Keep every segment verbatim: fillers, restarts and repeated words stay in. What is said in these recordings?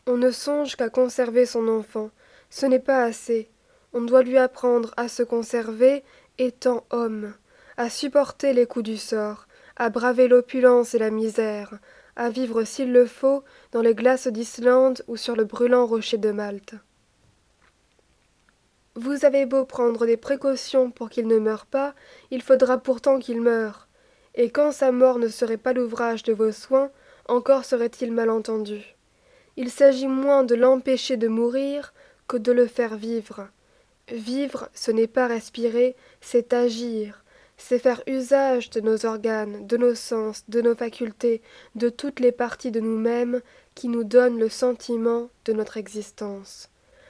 On ne songe qu'à conserver son enfant. Ce n'est pas assez. On doit lui apprendre à se conserver, étant homme, à supporter les coups du sort, à braver l'opulence et la misère, à vivre s'il le faut dans les glaces d'Islande ou sur le brûlant rocher de Malte. Vous avez beau prendre des précautions pour qu'il ne meure pas, il faudra pourtant qu'il meure. Et quand sa mort ne serait pas l'ouvrage de vos soins, encore serait-il mal entendu. Il s'agit moins de l'empêcher de mourir que de le faire vivre. Vivre, ce n'est pas respirer, c'est agir, c'est faire usage de nos organes, de nos sens, de nos facultés, de toutes les parties de nous-mêmes qui nous donnent le sentiment de notre existence.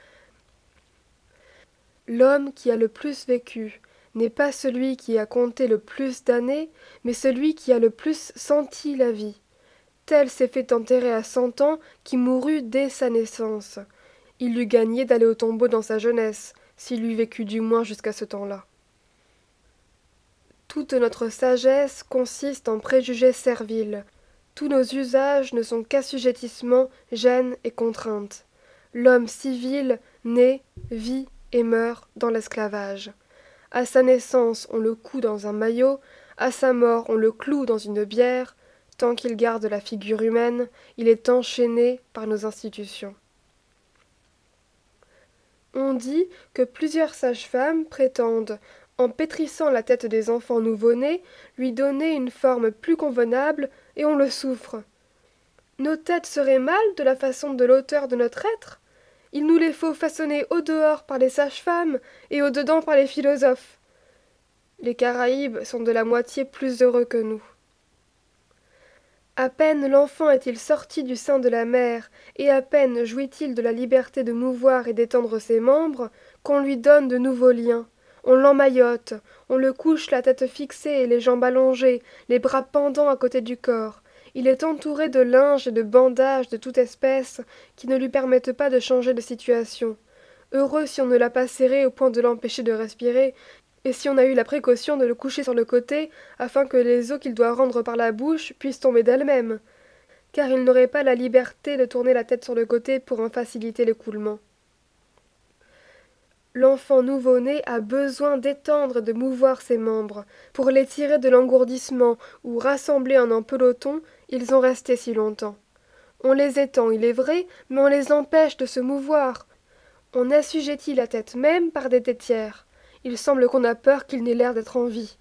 L'homme qui a le plus vécu n'est pas celui qui a compté le plus d'années, mais celui qui a le plus senti la vie. Tel s'est fait enterrer à cent ans qui mourut dès sa naissance. Il eût gagné d'aller au tombeau dans sa jeunesse, s'il eût vécu du moins jusqu'à ce temps-là. Toute notre sagesse consiste en préjugés serviles. Tous nos usages ne sont qu'assujettissements, gênes et contraintes. L'homme civil naît, vit et meurt dans l'esclavage. À sa naissance, on le coud dans un maillot, à sa mort, on le cloue dans une bière. Tant qu'il garde la figure humaine, il est enchaîné par nos institutions. On dit que plusieurs sages-femmes prétendent, en pétrissant la tête des enfants nouveau-nés, lui donner une forme plus convenable, et on le souffre. Nos têtes seraient mâles de la façon de l'auteur de notre être? Il nous les faut façonner au dehors par les sages-femmes et au dedans par les philosophes. Les Caraïbes sont de la moitié plus heureux que nous. À peine l'enfant est-il sorti du sein de la mère, et à peine jouit-il de la liberté de mouvoir et d'étendre ses membres, qu'on lui donne de nouveaux liens. On l'emmaillote, on le couche la tête fixée et les jambes allongées, les bras pendants à côté du corps. Il est entouré de linges et de bandages de toute espèce qui ne lui permettent pas de changer de situation. Heureux si on ne l'a pas serré au point de l'empêcher de respirer, et si on a eu la précaution de le coucher sur le côté, afin que les eaux qu'il doit rendre par la bouche puissent tomber d'elles-mêmes, car il n'aurait pas la liberté de tourner la tête sur le côté pour en faciliter l'écoulement. L'enfant nouveau-né a besoin d'étendre et de mouvoir ses membres, pour les tirer de l'engourdissement, où, rassemblés en un peloton, ils ont resté si longtemps. On les étend, il est vrai, mais on les empêche de se mouvoir. On assujettit la tête même par des tétières. Il semble qu'on a peur qu'il n'ait l'air d'être en vie.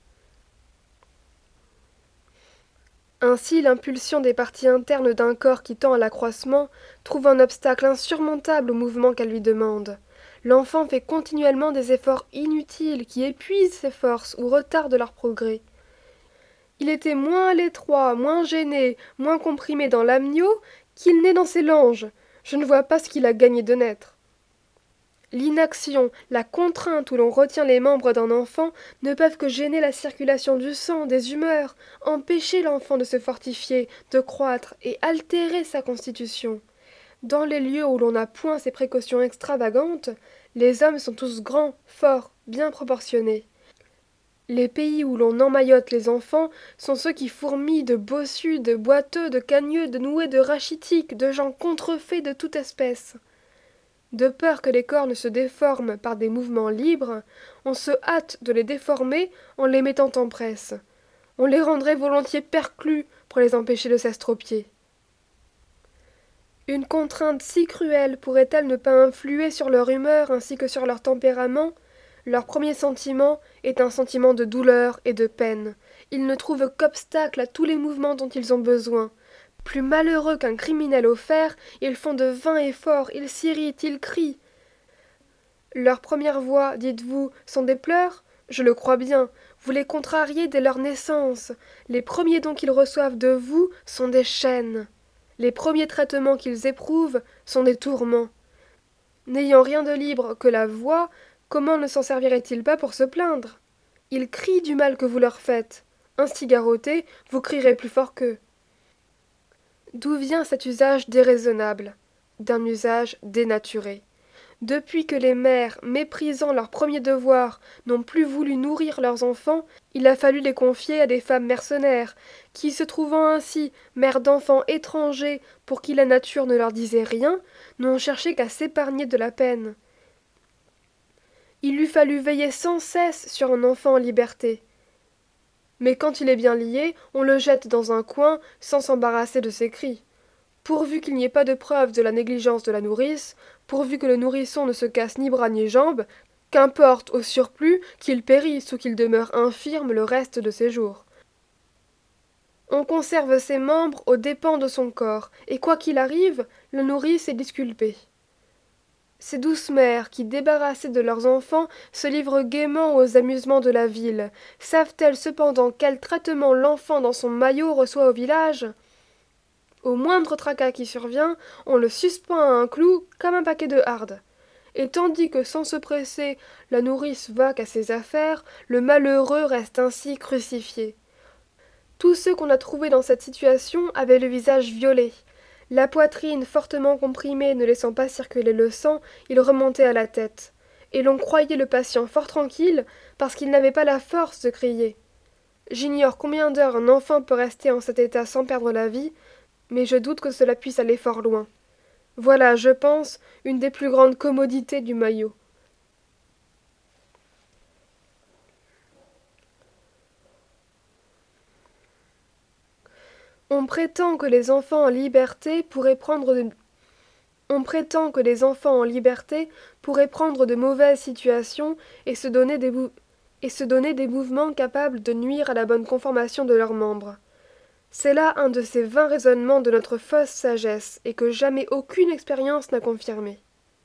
Ainsi, l'impulsion des parties internes d'un corps qui tend à l'accroissement trouve un obstacle insurmontable au mouvement qu'elle lui demande. L'enfant fait continuellement des efforts inutiles qui épuisent ses forces ou retardent leur progrès. Il était moins à l'étroit, moins gêné, moins comprimé dans l'amnio qu'il n'est dans ses langes. Je ne vois pas ce qu'il a gagné de naître. L'inaction, la contrainte où l'on retient les membres d'un enfant ne peuvent que gêner la circulation du sang, des humeurs, empêcher l'enfant de se fortifier, de croître et altérer sa constitution. Dans les lieux où l'on n'a point ces précautions extravagantes, les hommes sont tous grands, forts, bien proportionnés. Les pays où l'on emmaillote les enfants sont ceux qui fourmillent de bossus, de boiteux, de cagneux, de noués, de rachitiques, de gens contrefaits de toute espèce. De peur que les corps ne se déforment par des mouvements libres, on se hâte de les déformer en les mettant en presse. On les rendrait volontiers perclus pour les empêcher de s'estropier. Une contrainte si cruelle pourrait-elle ne pas influer sur leur humeur ainsi que sur leur tempérament? Leur premier sentiment est un sentiment de douleur et de peine. Ils ne trouvent qu'obstacle à tous les mouvements dont ils ont besoin. Plus malheureux qu'un criminel au fer, ils font de vains efforts, ils s'irritent, ils crient. Leurs premières voix, dites-vous, sont des pleurs? Je le crois bien. Vous les contrariez dès leur naissance. Les premiers dons qu'ils reçoivent de vous sont des chaînes. Les premiers traitements qu'ils éprouvent sont des tourments. N'ayant rien de libre que la voix, comment ne s'en serviraient-ils pas pour se plaindre? Ils crient du mal que vous leur faites. Ainsi garrottés, vous crierez plus fort qu'eux. D'où vient cet usage déraisonnable? D'un usage dénaturé. Depuis que les mères, méprisant leur premier devoir, n'ont plus voulu nourrir leurs enfants, Il a fallu les confier à des femmes mercenaires, qui, se trouvant ainsi mères d'enfants étrangers pour qui la nature ne leur disait rien, n'ont cherché qu'à s'épargner de la peine. Il eût fallu veiller sans cesse sur un enfant en liberté. Mais quand il est bien lié, on le jette dans un coin sans s'embarrasser de ses cris. Pourvu qu'il n'y ait pas de preuve de la négligence de la nourrice, pourvu que le nourrisson ne se casse ni bras ni jambes, qu'importe au surplus qu'il périsse ou qu'il demeure infirme le reste de ses jours. On conserve ses membres aux dépens de son corps, et quoi qu'il arrive, le nourrice est disculpé. Ces douces mères qui, débarrassées de leurs enfants, se livrent gaiement aux amusements de la ville, savent-elles cependant quel traitement l'enfant dans son maillot reçoit au village ? Au moindre tracas qui survient, on le suspend à un clou comme un paquet de hardes. Et tandis que, sans se presser, la nourrice va qu'à ses affaires, le malheureux reste ainsi crucifié. Tous ceux qu'on a trouvés dans cette situation avaient le visage violet. La poitrine fortement comprimée ne laissant pas circuler le sang, il remontait à la tête. Et l'on croyait le patient fort tranquille, parce qu'il n'avait pas la force de crier. J'ignore combien d'heures un enfant peut rester en cet état sans perdre la vie, mais je doute que cela puisse aller fort loin. Voilà, je pense, une des plus grandes commodités du maillot. On prétend que les enfants en liberté pourraient prendre de... On prétend que les enfants en liberté pourraient prendre de mauvaises situations et se donner des, bou... et se donner des mouvements capables de nuire à la bonne conformation de leurs membres. C'est là un de ces vains raisonnements de notre fausse sagesse, et que jamais aucune expérience n'a confirmé.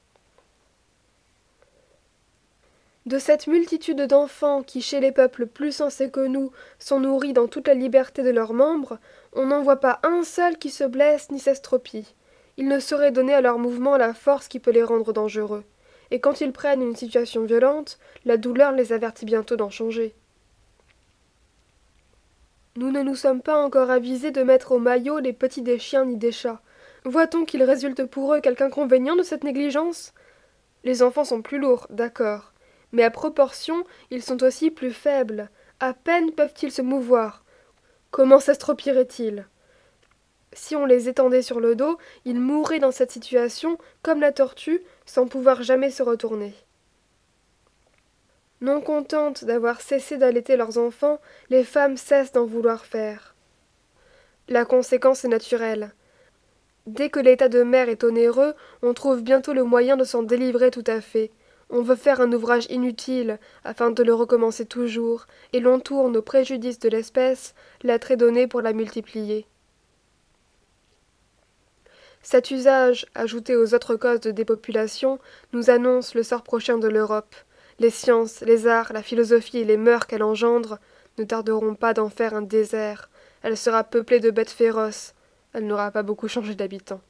De cette multitude d'enfants qui, chez les peuples plus sensés que nous, sont nourris dans toute la liberté de leurs membres, on n'en voit pas un seul qui se blesse ni s'estropie. Ils ne sauraient donner à leurs mouvements la force qui peut les rendre dangereux. Et quand ils prennent une situation violente, la douleur les avertit bientôt d'en changer. Nous ne nous sommes pas encore avisés de mettre au maillot les petits des chiens ni des chats. Voit-on qu'il résulte pour eux quelque inconvénient de cette négligence ? Les enfants sont plus lourds, d'accord, mais à proportion, ils sont aussi plus faibles. À peine peuvent-ils se mouvoir. Comment s'estropieraient-ils ? Si on les étendait sur le dos, ils mourraient dans cette situation, comme la tortue, sans pouvoir jamais se retourner. Non contentes d'avoir cessé d'allaiter leurs enfants, les femmes cessent d'en vouloir faire. La conséquence est naturelle. Dès que l'état de mère est onéreux, on trouve bientôt le moyen de s'en délivrer tout à fait. On veut faire un ouvrage inutile, afin de le recommencer toujours, et l'on tourne au préjudice de l'espèce l'attrait donné pour la multiplier. Cet usage, ajouté aux autres causes de dépopulation, nous annonce le sort prochain de l'Europe. Les sciences, les arts, la philosophie et les mœurs qu'elle engendre ne tarderont pas d'en faire un désert. Elle sera peuplée de bêtes féroces. Elle n'aura pas beaucoup changé d'habitants.